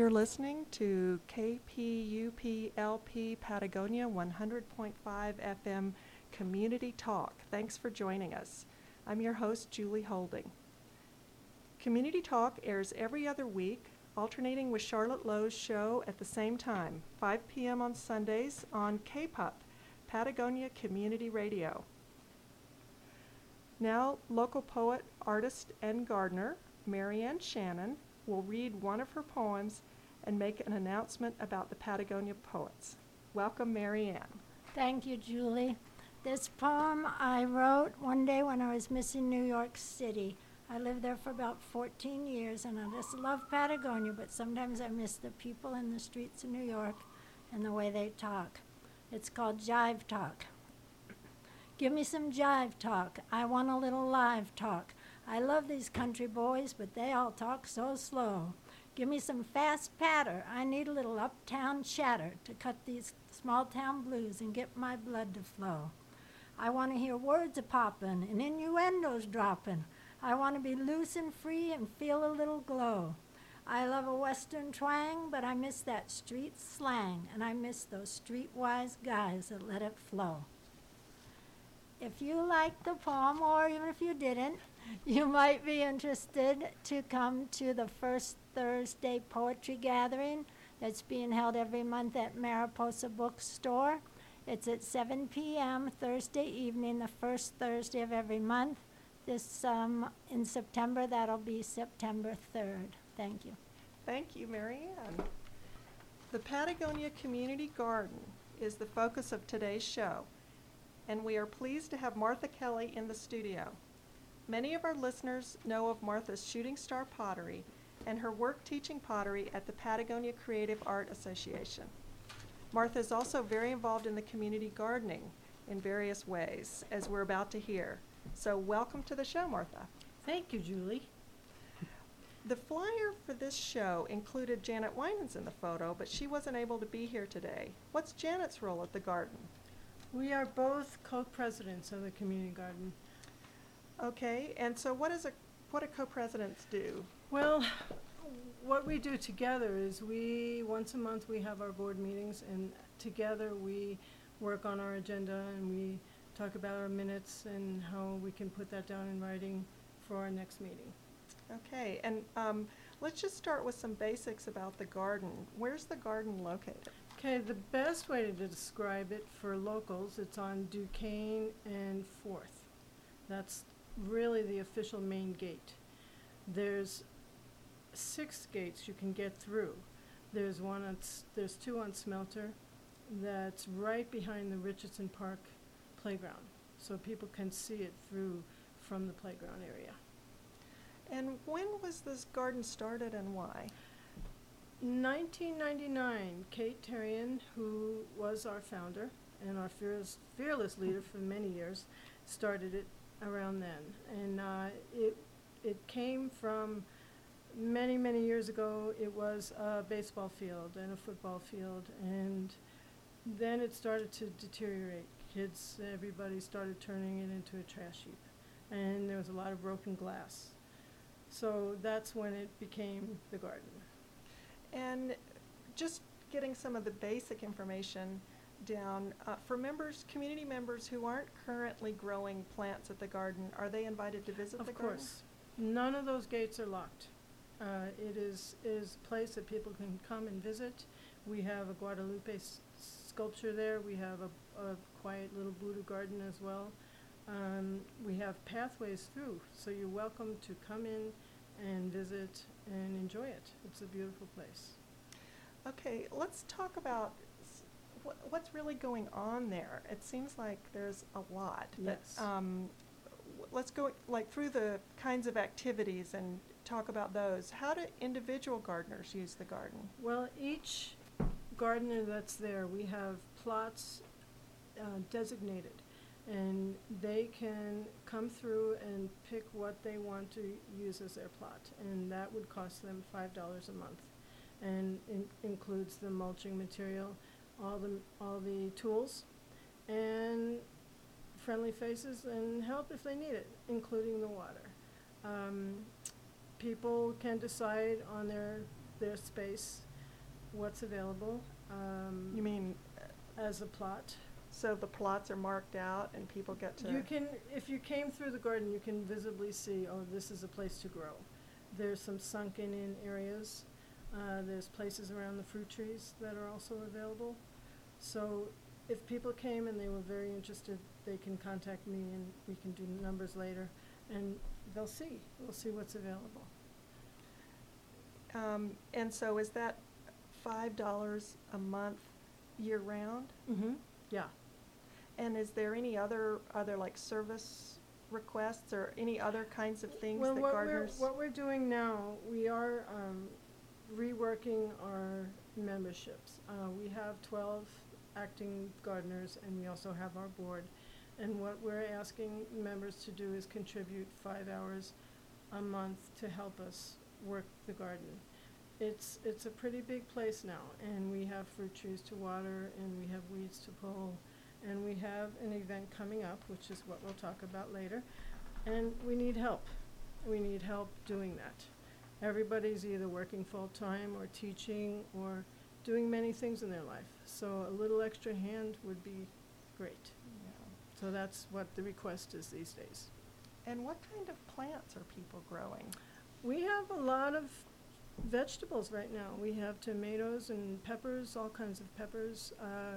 You're listening to KPUPLP Patagonia 100.5 FM Community Talk. Thanks for joining us. I'm your host, Julie Holding. Community Talk airs every other week, alternating with Charlotte Lowe's show at the same time, 5 p.m. on Sundays on KPUP, Patagonia Community Radio. Now, local poet, artist, and gardener, Marianne Shannon, will read one of her poems and make an announcement about the Patagonia Poets. Welcome, Marianne. Thank you, Julie. This poem I wrote one day when I was missing New York City. I lived there for about 14 years, and I just love Patagonia, but sometimes I miss the people in the streets of New York and the way they talk. It's called Jive Talk. Give me some jive talk. I want a little live talk. I love these country boys, but they all talk so slow. Give me some fast patter. I need a little uptown chatter to cut these small town blues and get my blood to flow. I want to hear words a-poppin' and innuendos droppin'. I want to be loose and free and feel a little glow. I love a western twang, but I miss that street slang, and I miss those streetwise guys that let it flow. If you liked the poem, or even if you didn't, you might be interested to come to the first Thursday poetry gathering that's being held every month at Mariposa Bookstore. It's at 7 p.m. Thursday evening, the first Thursday of every month. This in September, that'll be September 3rd. Thank you. Thank you, Marianne. The Patagonia Community Garden is the focus of today's show, and we are pleased to have Martha Kelly in the studio. Many of our listeners know of Martha's Shooting Star Pottery and her work teaching pottery at the Patagonia Creative Art Association. Martha is also very involved in the community gardening in various ways, as we're about to hear. So welcome to the show, Martha. Thank you, Julie. The flyer for this show included Janet Winans in the photo, but she wasn't able to be here today. What's Janet's role at the garden? We are both co-presidents of the community garden. Okay, and so what do co-presidents do? Well, what we do together is once a month we have our board meetings, and together we work on our agenda and we talk about our minutes and how we can put that down in writing for our next meeting. Okay, and let's just start with some basics about the garden. Where's the garden located? Okay, the best way to describe it for locals, it's on Duquesne and 4th. That's really the official main gate. There's 6 gates you can get through. There's two on Smelter that's right behind the Richardson Park playground, so people can see it from the playground area. And when was this garden started and why? 1999, Kate Terrian, who was our founder and our fearless leader for many years, started it around then. And it came from many, many years ago. It was a baseball field and a football field, and then it started to deteriorate. Everybody started turning it into a trash heap, and there was a lot of broken glass. So that's when it became the garden. And just getting some of the basic information down, for community members who aren't currently growing plants at the garden, are they invited to visit the garden? Of course. None of those gates are locked. It is a place that people can come and visit. We have a Guadalupe sculpture there. We have a quiet little Buddha garden as well. We have pathways through, so you're welcome to come in and visit and enjoy it. It's a beautiful place. Okay, let's talk about what's really going on there. It seems like there's a lot. Yes. Let's go through the kinds of activities and talk about those. How do individual gardeners use the garden? Well, each gardener that's there, we have plots designated, and they can come through and pick what they want to use as their plot, and that would cost them $5 a month, and includes the mulching material, all the tools, and friendly faces and help if they need it, including the water. People can decide on their space what's available, You mean, as a plot. so the plots are marked out and people get to? You can, if you came through the garden, you can visibly see, oh, this is a place to grow. There's some sunken in areas. There's places around the fruit trees that are also available. So if people came and they were very interested, they can contact me and we can do numbers later. And we'll see what's available. And so is that $5 a month year-round? Mm-hmm. Yeah. And is there any other like service requests or any other kinds of things Well, that gardeners? what we're doing now, we are reworking our memberships. We have 12 acting gardeners, and we also have our board. And what we're asking members to do is contribute 5 hours a month to help us work the garden. It's a pretty big place now, and we have fruit trees to water, and we have weeds to pull, and we have an event coming up, which is what we'll talk about later, and we need help. We need help doing that. Everybody's either working full-time or teaching or doing many things in their life, so a little extra hand would be great. Yeah. So that's what the request is these days. And what kind of plants are people growing? We have a lot of vegetables right now. We have tomatoes and peppers, all kinds of peppers,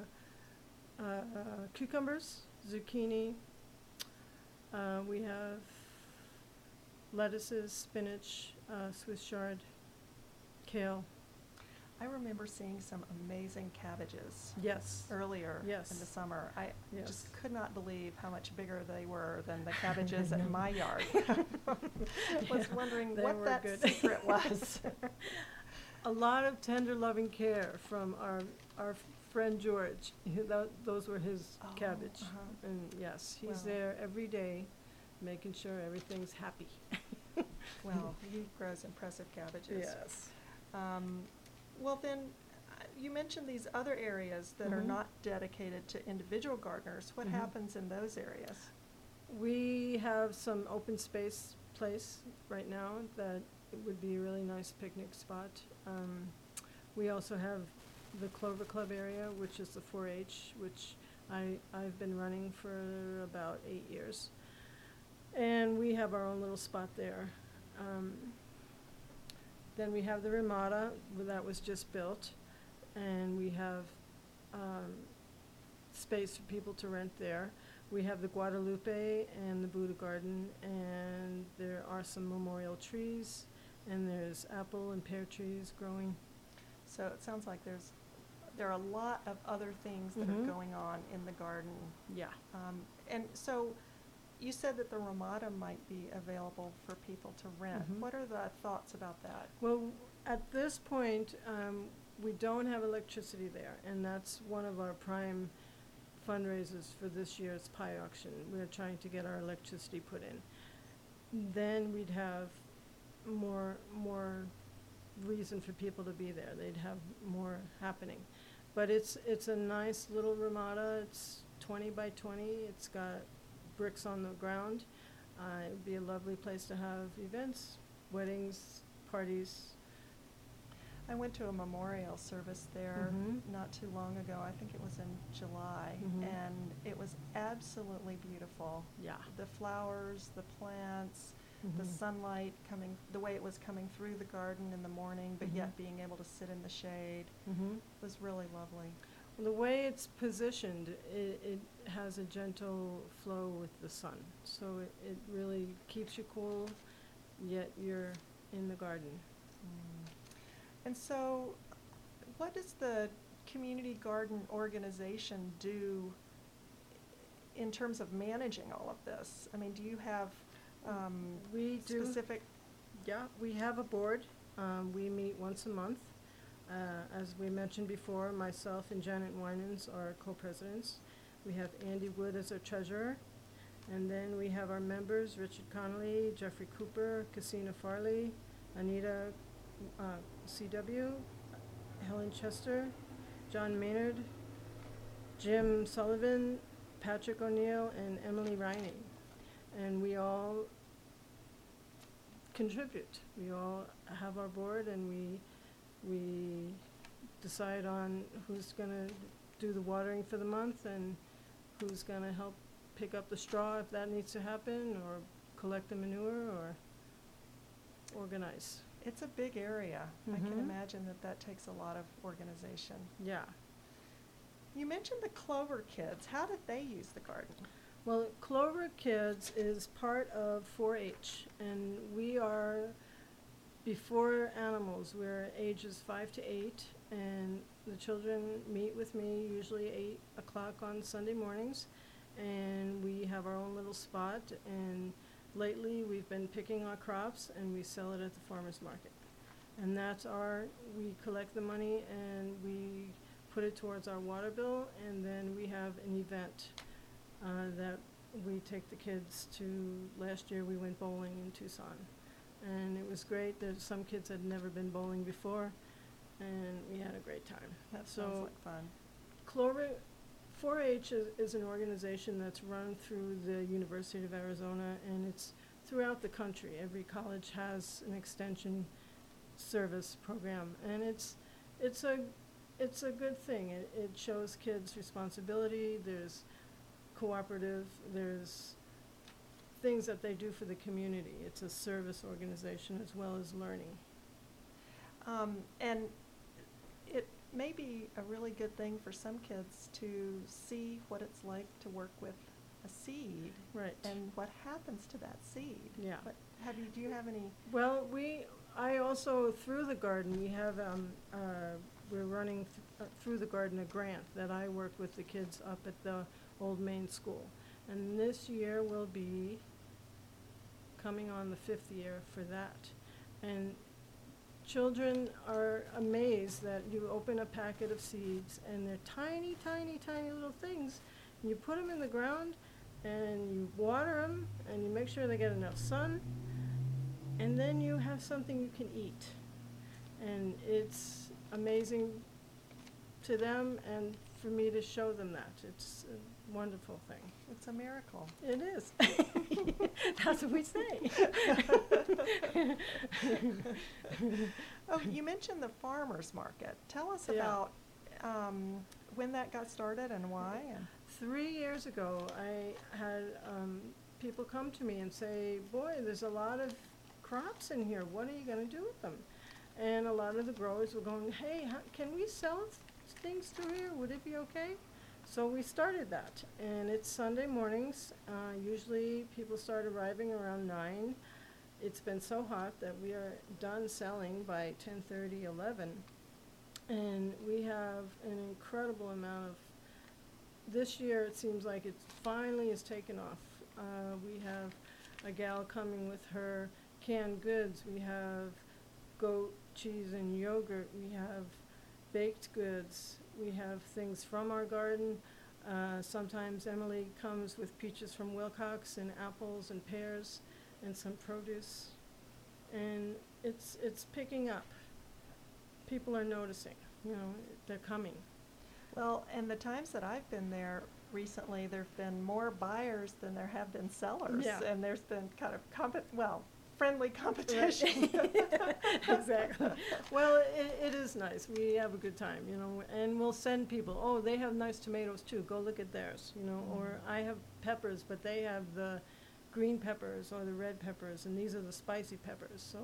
cucumbers, zucchini. We have lettuces, spinach, Swiss chard, kale. I remember seeing some amazing cabbages Yes. earlier Yes. in the summer. I Yes. just could not believe how much bigger they were than the cabbages in my yard. Was wondering they what were that good. secret was. A lot of tender loving care from our friend George. Those were his Oh, cabbage. uh-huh. And yes, he's Wow. there every day making sure everything's happy. Well, he grows impressive cabbages. Yes. Well, then, you mentioned these other areas that are Mhm. not dedicated to individual gardeners. What Mhm. happens in those areas? We have some open space place right now that it would be a really nice picnic spot. We also have the Clover Club area, which is the 4-H, which I've been running for about 8 years. And we have our own little spot there. Then we have the Ramada that was just built, and we have space for people to rent there. We have the Guadalupe and the Buddha Garden, and there are some memorial trees, and there's apple and pear trees growing. So it sounds like there are a lot of other things that are Mhm. going on in the garden. Yeah. And so you said that the Ramada might be available for people to rent. Mhm. What are the thoughts about that? Well, at this point, we don't have electricity there, and that's one of our prime fundraisers for this year's pie auction. We're trying to get our electricity put in. Then we'd have more reason for people to be there. They'd have more happening. But it's a nice little Ramada. It's 20 by 20. It's got bricks on the ground. It'd be a lovely place to have events, weddings, parties. I went to a memorial service there Mhm. not too long ago. I think it was in July, Mhm. and it was absolutely beautiful. Yeah. The flowers, the plants, the Mhm. sunlight coming, the way it was coming through the garden in the morning, but yet Mhm. being able to sit in the shade Mhm. was really lovely. Well, the way it's positioned, it has a gentle flow with the sun, so it really keeps you cool, yet you're in the garden. And so, what does the community garden organization do in terms of managing all of this? I mean, do you have We do. specific? Yeah, we have a board. We meet once a month. As we mentioned before, myself and Janet Winans are co-presidents. We have Andy Wood as our treasurer. And then we have our members, Richard Connolly, Jeffrey Cooper, Cassina Farley, Anita C.W., Helen Chester, John Maynard, Jim Sullivan, Patrick O'Neill, and Emily Riney. And we all contribute. We all have our board, and we decide on who's gonna do the watering for the month and who's gonna help pick up the straw if that needs to happen, or collect the manure, or organize. It's a big area. I can Mhm. imagine that that takes a lot of organization. Yeah. You mentioned the Clover Kids. How did they use the garden? Well, Clover Kids is part of 4-H, and we are before animals. We're ages 5 to 8, and the children meet with me usually 8 o'clock on Sunday mornings, and we have our own little spot, and lately we've been picking our crops and we sell it at the farmer's market. And we collect the money and we put it towards our water bill, and then we have an event that we take the kids to. Last year we went bowling in Tucson, and it was great. There's some kids had never been bowling before, and we had a great time. That sounds So like fun. Clover 4-H is an organization that's run through the University of Arizona, and it's throughout the country. Every college has an extension service program, and it's a good thing. It shows kids responsibility. There's cooperative. There's things that they do for the community. It's a service organization as well as learning. And it may be a really good thing for some kids to see what it's like to work with a seed Right. and what happens to that seed. Yeah. Do you have any? Well, I also, through the garden, we have, we're running through the garden a grant that I work with the kids up at the Old Main School. And this year will be coming on the 5th year for that. And children are amazed that you open a packet of seeds and they're tiny, tiny, tiny little things. And you put them in the ground and you water them and you make sure they get enough sun. And then you have something you can eat. And it's amazing to them and for me to show them that. It's a wonderful thing. It's a miracle. It is. That's what we say. Oh, you mentioned the farmer's market. Tell us Yeah. about when that got started and why. 3 years ago, I had people come to me and say, boy, there's a lot of crops in here. What are you going to do with them? And a lot of the growers were going, hey, can we sell things through here? Would it be okay? So we started that, and it's Sunday mornings. Usually people start arriving around 9. It's been so hot that we are done selling by 10:30, 11. And we have an incredible amount of, this year it seems like it finally has taken off. We have a gal coming with her canned goods. We have goat cheese and yogurt. We have baked goods. We have things from our garden. Sometimes Emily comes with peaches from Wilcox and apples and pears and some produce. And it's picking up. People are noticing, they're coming. Well, and the times that I've been there recently, there've been more buyers than there have been sellers. Yeah. And there's been kind of friendly competition. Exactly. Well, it is nice. We have a good time, and we'll send people, oh, they have nice tomatoes too, go look at theirs, or I have peppers, but they have the green peppers or the red peppers, and these are the spicy peppers. So,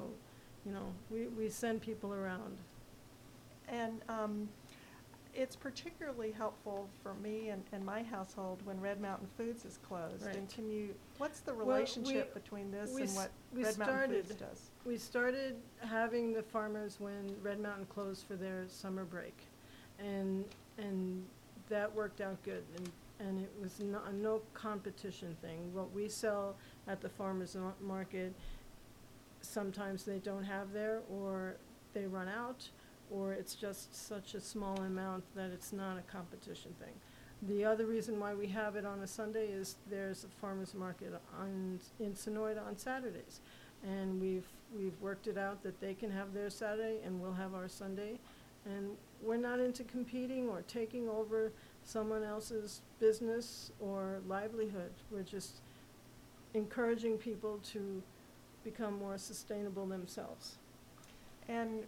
we send people around. And it's particularly helpful for me and my household when Red Mountain Foods is closed. Right. And what's the Well, relationship between this we and s- what we Red Mountain started- Foods does? We started having the farmers when Red Mountain closed for their summer break, and that worked out good, and it was a no competition thing. What we sell at the farmers market, sometimes they don't have there, or they run out, or it's just such a small amount that it's not a competition thing. The other reason why we have it on a Sunday is there's a farmers market in Sonoyta on Saturdays. And we've worked it out that they can have their Saturday and we'll have our Sunday. And we're not into competing or taking over someone else's business or livelihood. We're just encouraging people to become more sustainable themselves. And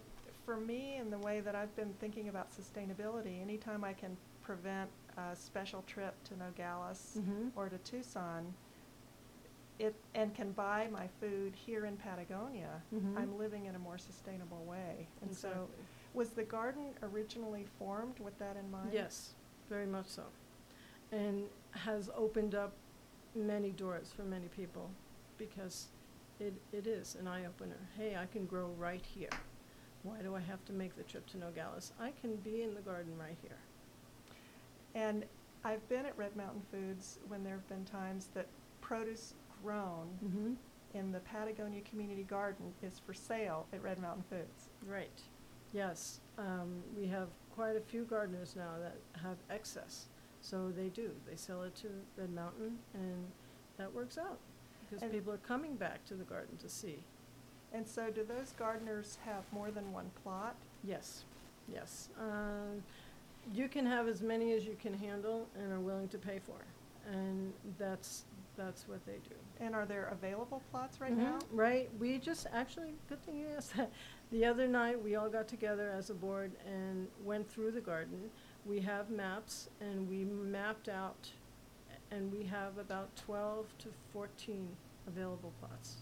for me, in the way that I've been thinking about sustainability, anytime I can prevent a special trip to Nogales Mhm. or to Tucson, and can buy my food here in Patagonia, Mhm. I'm living in a more sustainable way. And so, Exactly. was the garden originally formed with that in mind? Yes, very much so. And has opened up many doors for many people because it is an eye-opener. Hey, I can grow right here. Why do I have to make the trip to Nogales? I can be in the garden right here. And I've been at Red Mountain Foods when there have been times that produce grown Mm-hmm. in the Patagonia Community Garden is for sale at Red Mountain Foods. Right. Yes. We have quite a few gardeners now that have excess. So they do. They sell it to Red Mountain, and that works out because And- people are coming back to the garden to see. And so do those gardeners have more than one plot? Yes, yes. You can have as many as you can handle and are willing to pay for, and that's what they do. And are there available plots right Mhm, now? Right. We just actually, good thing you asked that. The other night, we all got together as a board and went through the garden. We have maps, and we mapped out, and we have about 12 to 14 available plots.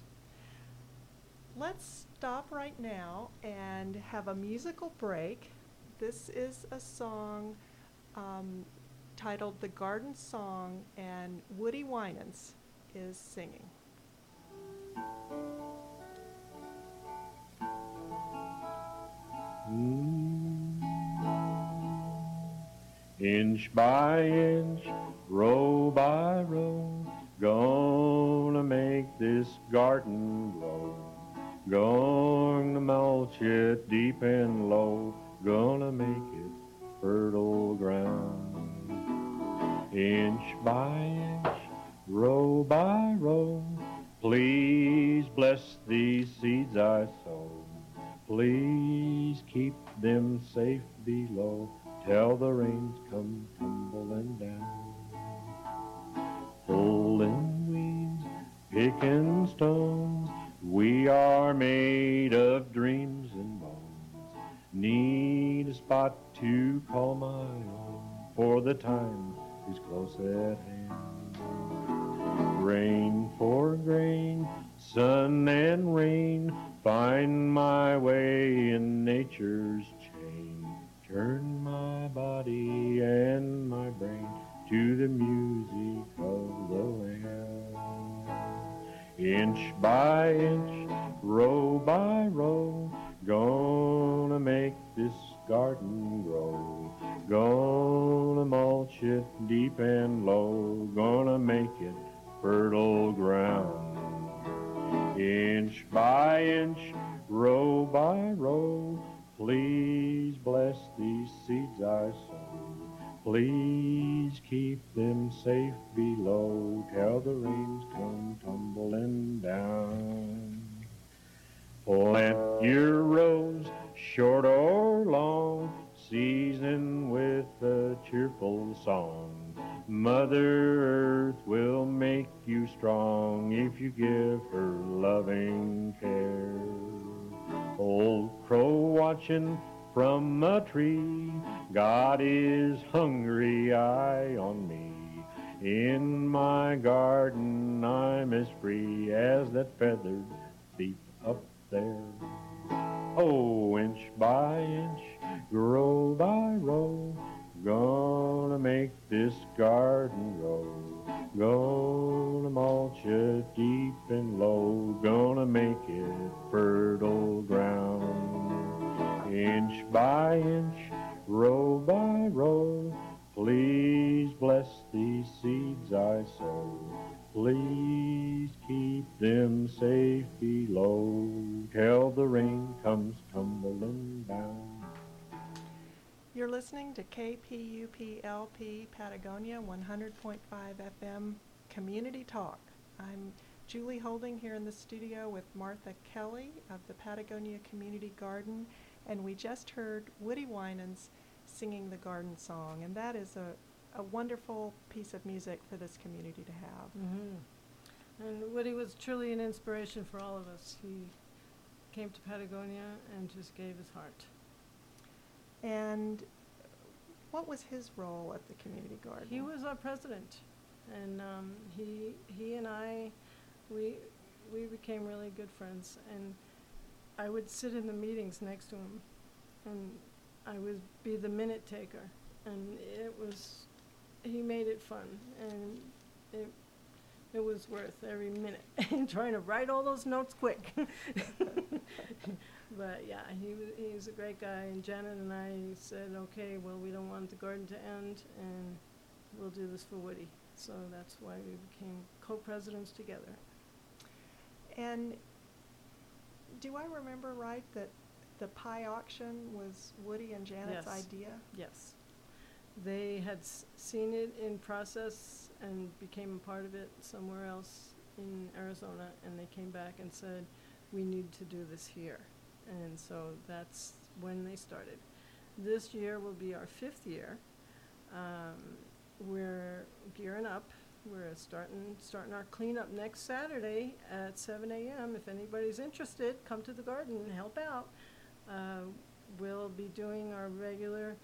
Let's stop right now and have a musical break. This is a song titled The Garden Song, and Woody Winans is singing. Inch by inch, row by row, gonna make this garden grow. Gonna mulch it deep and low, gonna make it fertile ground. Inch by inch, row by row, please bless these seeds I sow. Please keep them safe below till the rains come tumbling down. Pulling weeds, picking stones, we are made of dreams and bones. Need a spot to call my own, for the time is close at hand. Grain for grain, sun and rain, find my way in nature's chain. Turn my body and my brain to the music of the land. Inch by inch, row by row, gonna make this garden grow. Gonna mulch it deep and low, gonna make it fertile ground. Inch by inch, row by row, please bless these seeds I sow. Please keep them safe below till the rains come tumbling down. Plant your rows, short or long, season with a cheerful song. Mother Earth will make you strong if you give her loving care. Old crow watching from a tree, God is hungry, eye on me. In my garden I'm as free as that feathered thief up there. Oh, inch by inch, row by row, gonna make this garden grow. Gonna mulch it deep and low, gonna make it fertile ground. Inch by inch, row by row, please bless these seeds I sow. Please keep them safe below till the rain comes tumbling down. You're listening to KPUP-LP Patagonia 100.5 FM Community Talk. I'm Julie Holding here in the studio with Martha Kelly of the Patagonia Community Garden, and we just heard Woody Winans singing the garden song, and that is a wonderful piece of music for this community to have. Mm-hmm. And Woody was truly an inspiration for all of us. He came to Patagonia and just gave his heart. And what was his role at the community garden? He was our president, and he and I, we became really good friends. And I would sit in the meetings next to him, and I would be the minute taker, and he made it fun, and it was worth every minute, trying to write all those notes quick. But yeah, he was a great guy, and Janet and I said, okay, well, we don't want the garden to end, and we'll do this for Woody. So that's why we became co-presidents together. And do I remember right that the pie auction was Woody and Janet's Yes. idea? Yes. They had seen it in process and became a part of it somewhere else in Arizona, and they came back and said, we need to do this here. And so that's when they started. This year will be our 5th year. We're gearing up. We're starting our cleanup next Saturday at 7 a.m. If anybody's interested, come to the garden and help out. We'll be doing our regular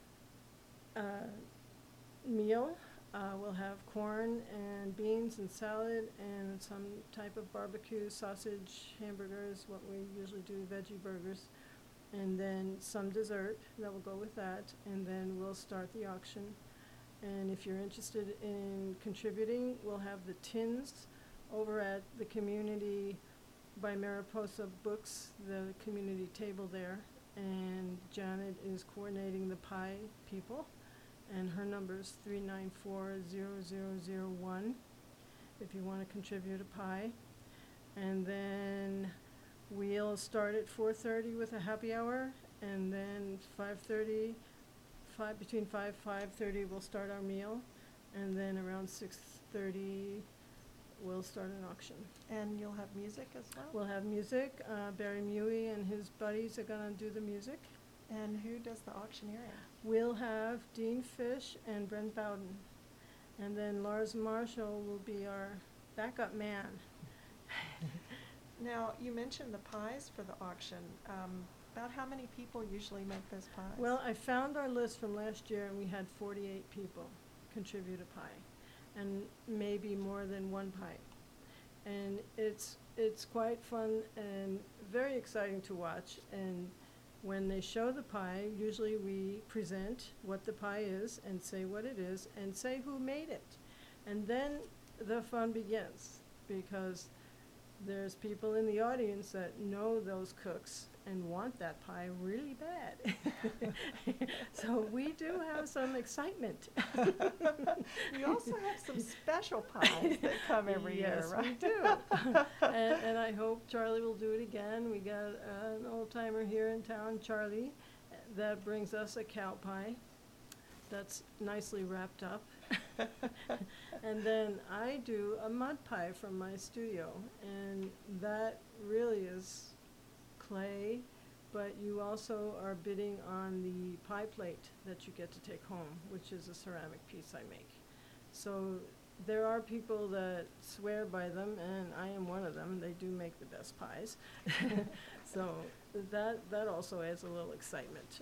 meal. We'll have corn and beans and salad and some type of barbecue, sausage, hamburgers, what we usually do, veggie burgers, and then some dessert that will go with that, and then we'll start the auction. And if you're interested in contributing, we'll have the tins over at the community by Mariposa Books, the community table there, and Janet is coordinating the pie people. And her number is 394-0001 if you want to contribute a pie. And then we'll start at 4:30 with a happy hour, and then between 5:30 we'll start our meal, and then around 6:30 we'll start an auction. And you'll have music as well? We'll have music. Barry Mewey and his buddies are going to do the music. And who does the auctioneering? We'll have Dean Fish and Brent Bowden. And then Lars Marshall will be our backup man. Now, you mentioned the pies for the auction. About how many people usually make those pies? Well, I found our list from last year, and we had 48 people contribute a pie, and maybe more than one pie. And it's quite fun and very exciting to watch. And when they show the pie, usually we present what the pie is and say what it is and say who made it. And then the fun begins, because there's people in the audience that know those cooks and want that pie really bad. So we do have some excitement. You also have some special pies that come every year, right? Yes, we do. And I hope Charlie will do it again. We got an old timer here in town, Charlie, that brings us a cow pie that's nicely wrapped up. And then I do a mud pie from my studio, and that really is clay, but you also are bidding on the pie plate that you get to take home, which is a ceramic piece I make. So there are people that swear by them, and I am one of them. They do make the best pies. So that also adds a little excitement.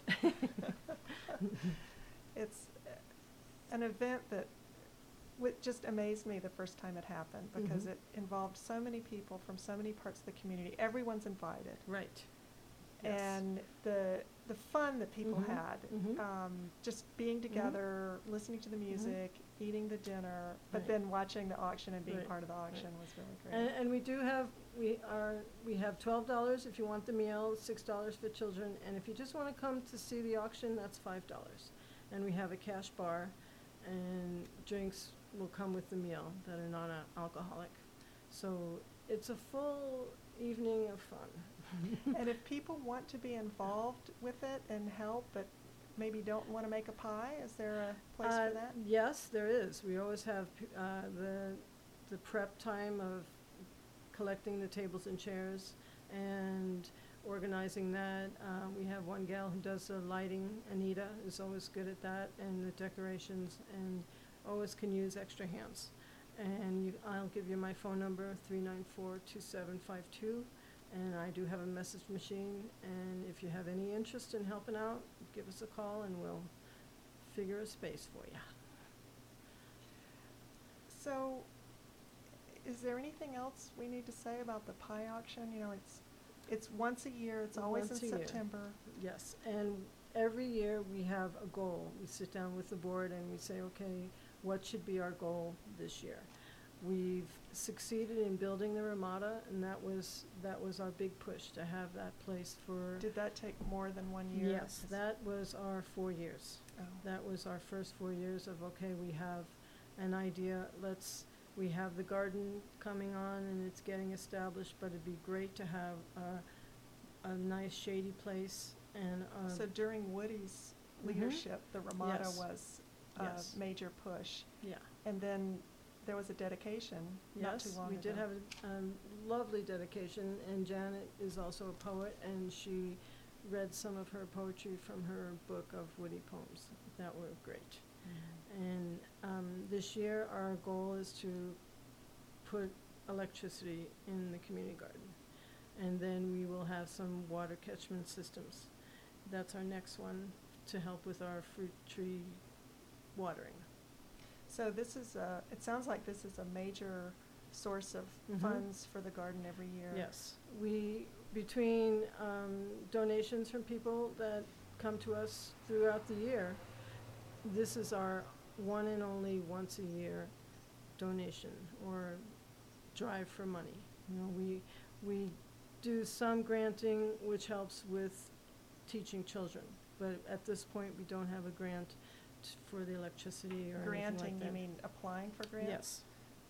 It's an event that just amazed me the first time it happened, because Mhm. it involved so many people from so many parts of the community. Everyone's invited. Right. Yes. And the fun that people Mhm. had, Mhm. just being together, listening to the music, eating the dinner, but Right. then watching the auction and being Right. part of the auction was really great. And we do have, we have $12 if you want the meal, $6 for children, and if you just want to come to see the auction, that's $5. And we have a cash bar, and drinks will come with the meal that are non-alcoholic. So it's a full evening of fun. And if people want to be involved with it and help, but maybe don't want to make a pie, is there a place for that? Yes, there is. We always have the prep time of collecting the tables and chairs and organizing that. We have one gal who does the lighting. Anita is always good at that, and the decorations, and always can use extra hands. And I'll give you my phone number, 394-2752. And I do have a message machine, and if you have any interest in helping out, give us a call and we'll figure a space for you. So, is there anything else we need to say about the pie auction? You know, it's once a year, it's always in Once a year. September. Yes, and every year we have a goal. We sit down with the board and we say, okay, what should be our goal this year? We've succeeded in building the Ramada, and that was our big push, to have that place for. Did that take more than 1 year? Yes, that was our 4 years. Oh. That was our first 4 years of, okay, we have an idea, we have the garden coming on and it's getting established, but it'd be great to have a nice shady place and, So during Woody's Mhm. leadership, the Ramada Yes. was a Yes. major push. yeah. And then there was a dedication not too Yes, long we ago. did have a lovely dedication, and Janet is also a poet, and she read some of her poetry from her book of Woody poems that were great. And this year, our goal is to put electricity in the community garden. And then we will have some water catchment systems. That's our next one, to help with our fruit tree watering. So this is it sounds like this is a major source of Mhm. funds for the garden every year. Yes, between donations from people that come to us throughout the year, this is our one and only once a year donation or drive for money. You know, we do some granting, which helps with teaching children, but at this point, we don't have a grant for the electricity or anything like Granting, that. you mean applying for grants? Yes.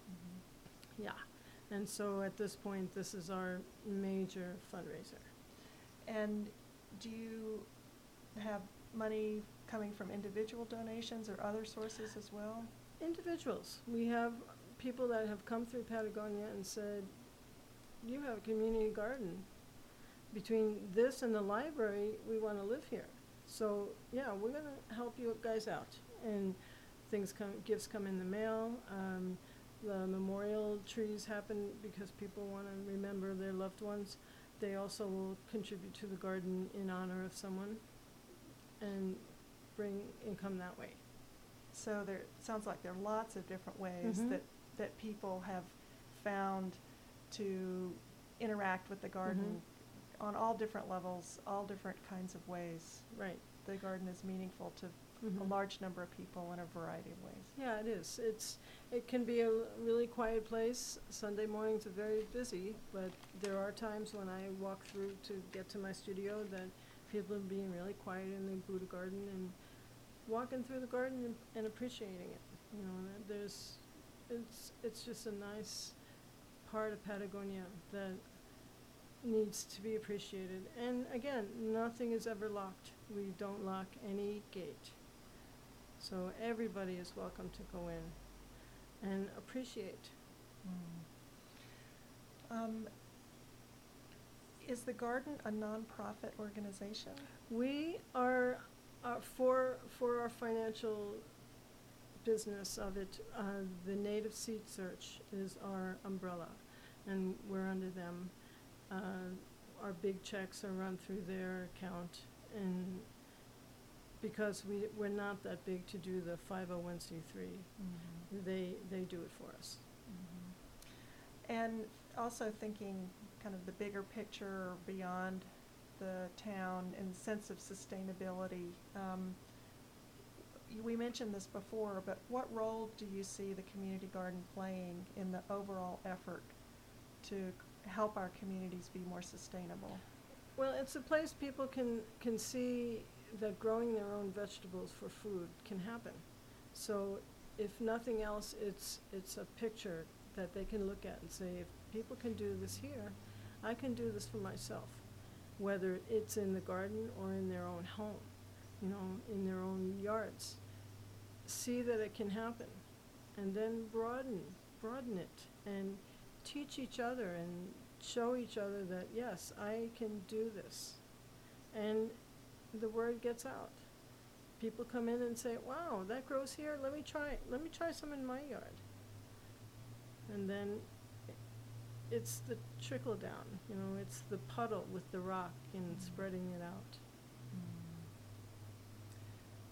Mhm. Yeah, and so at this point, this is our major fundraiser. And do you have money coming from individual donations or other sources as well? Individuals, we have people that have come through Patagonia and said, you have a community garden. Between this and the library, we want to live here. So, yeah, we're going to help you guys out. And gifts come in the mail. The memorial trees happen because people want to remember their loved ones. They also will contribute to the garden in honor of someone and bring income that way. So there, it sounds like there are lots of different ways Mhm. that people have found to interact with the garden on all different levels, all different kinds of ways. Right. The garden is meaningful to a Mhm. large number of people in a variety of ways. Yeah, it is. It can be a really quiet place. Sunday mornings are very busy, but there are times when I walk through to get to my studio that people are being really quiet in the Buddha garden and walking through the garden and appreciating it. You know, and it's just a nice part of Patagonia that needs to be appreciated. And again, nothing is ever locked. We don't lock any gate. So everybody is welcome to go in and appreciate. Is the garden a nonprofit organization? We are, for our financial business of it, the Native Seed Search is our umbrella, and we're under them. Our big checks are run through their account, and because we're not that big to do the 501c3, they do it for us. And also thinking kind of the bigger picture beyond the town and sense of sustainability. We mentioned this before, but what role do you see the community garden playing in the overall effort to help our communities be more sustainable? Well, it's a place people can see that growing their own vegetables for food can happen. So if nothing else, it's a picture that they can look at and say, if people can do this here, I can do this for myself, whether it's in the garden or in their own home, you know, in their own yards. See that it can happen, and then broaden it, and teach each other and show each other that, yes, I can do this. And the word gets out. People come in and say, wow, that grows here, let me try some in my yard. And then it's the trickle down, you know, it's the puddle with the rock and spreading it out.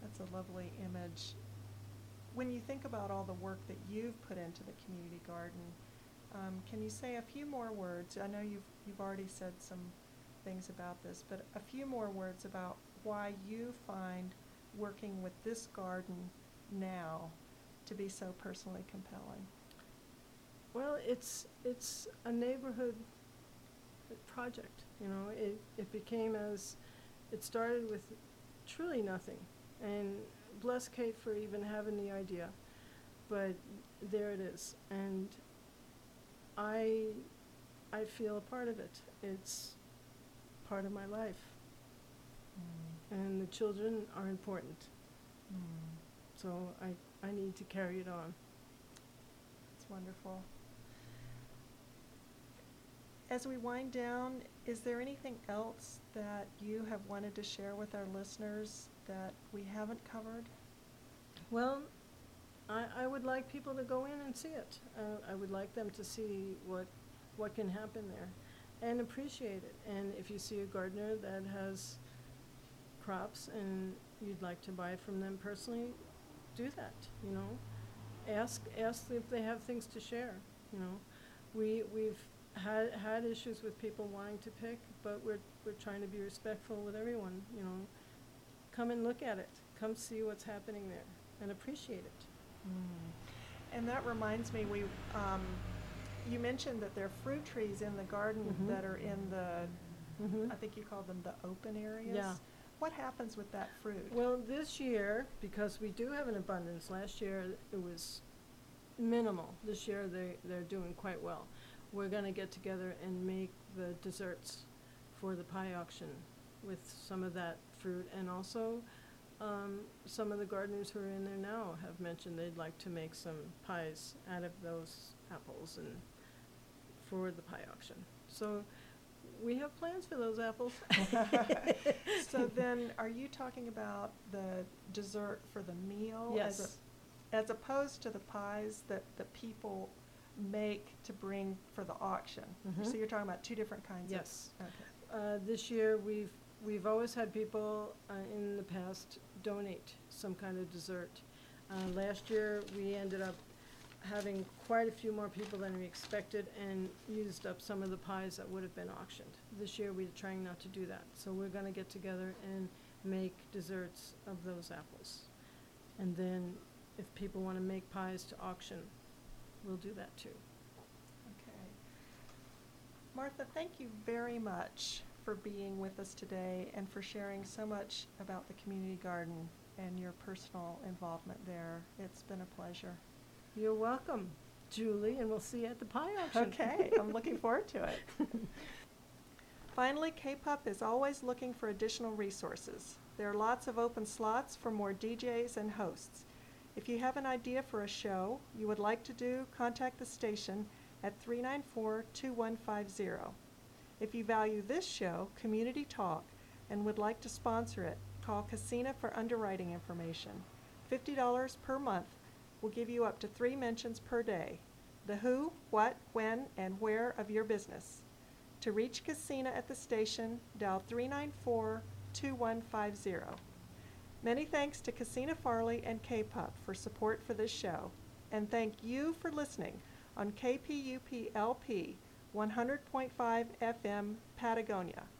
That's a lovely image. When you think about all the work that you've put into the community garden, can you say a few more words? I know you've already said some things about this, but a few more words about why you find working with this garden now to be so personally compelling. Well, it's a neighborhood project, you know. It became as, it started with truly nothing, and bless Kate for even having the idea, but there it is, and I feel a part of it. It's part of my life, and the children are important, so I need to carry it on. It's wonderful. As we wind down, is there anything else that you have wanted to share with our listeners that we haven't covered? Well, I would like people to go in and see it. I would like them to see what can happen there and appreciate it. And if you see a gardener that has crops and you'd like to buy from them personally, do that, you know. Ask if they have things to share, you know. We've had issues with people wanting to pick, but we're trying to be respectful with everyone, you know. Come and look at it. Come see what's happening there and appreciate it. And that reminds me, you mentioned that there are fruit trees in the garden that are in the, I think you call them the open areas. Yeah. What happens with that fruit? Well, this year, because we do have an abundance, last year it was minimal. This year they're doing quite well. We're going to get together and make the desserts for the pie auction with some of that fruit, and also some of the gardeners who are in there now have mentioned they'd like to make some pies out of those apples and for the pie auction. So we have plans for those apples. So then, are you talking about the dessert for the meal? Yes. As opposed to the pies that the people make to bring for the auction? So you're talking about two different kinds? Yes. Okay. This year we've always had people in the past donate some kind of dessert. Last year we ended up having quite a few more people than we expected and used up some of the pies that would have been auctioned. This year we're trying not to do that. So we're going to get together and make desserts of those apples. And then if people want to make pies to auction, we'll do that too. Okay. Martha, thank you very much for being with us today and for sharing so much about the community garden and your personal involvement there. It's been a pleasure. You're welcome, Julie, and we'll see you at the pie auction. Okay, I'm looking forward to it. Finally, K-Pup is always looking for additional resources. There are lots of open slots for more DJs and hosts. If you have an idea for a show you would like to do, contact the station at 394-2150. If you value this show, Community Talk, and would like to sponsor it, call Casina for underwriting information. $50 per month will give you up to 3 mentions per day. The who, what, when, and where of your business. To reach Casina at the station, dial 394-2150. Many thanks to Casina Farley and K-Pup for support for this show. And thank you for listening on KPUP LP 100.5 FM Patagonia.